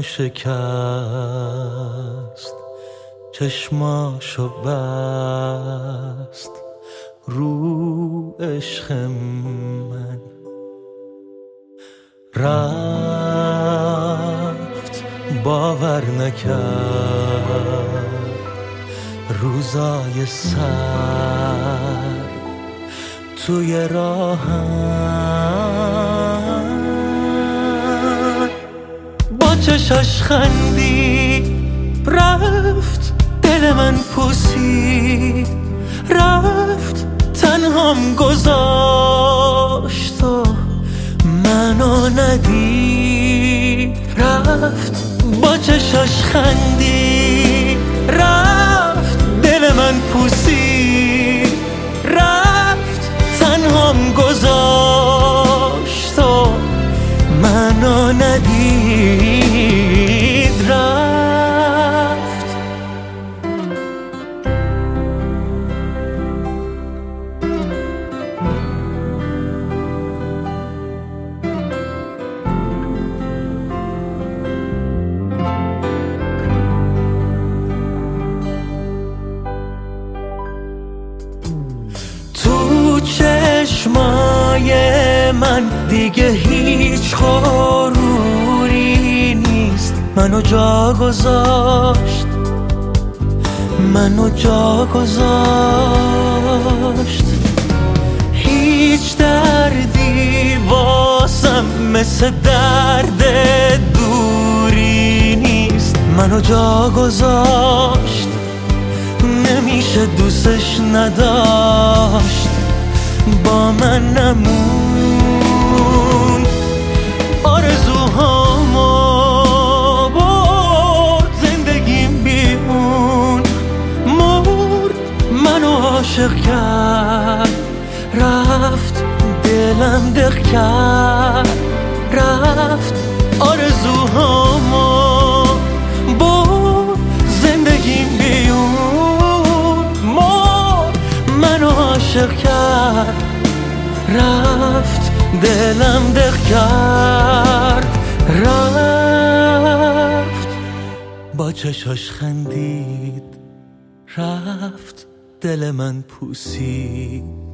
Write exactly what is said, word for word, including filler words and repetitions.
شکست، چشماشو بست رو عشق من. رفت باور نکرد روزای سر توی راهم. با چشاش خندی رفت، دل من پوسید رفت، تنهام گذاشت و منو ندید. رفت با چشاش خندی رفت، دل من پوسید رفت، تنهام گذاشت و منو ندید. رفت تو چشمای من دیگه هیچ غروری نیست. منو جا گذاشت، منو جا گذاشت. هیچ دردی واسم مثل درد دوری نیست. منو جا گذاشت، نمیشه دوستش نداشت، با من نمون. آرزوهامو برد، زندگیم بیمون مرد، منو عاشق کرد رفت، دلم دق کرد رفت. آرزوهامو برد، زندگیم بیمون مرد، منو عاشق کرد رفت، دلم دق کرد رفت. با چشاش خندید رفت، دل من پوسید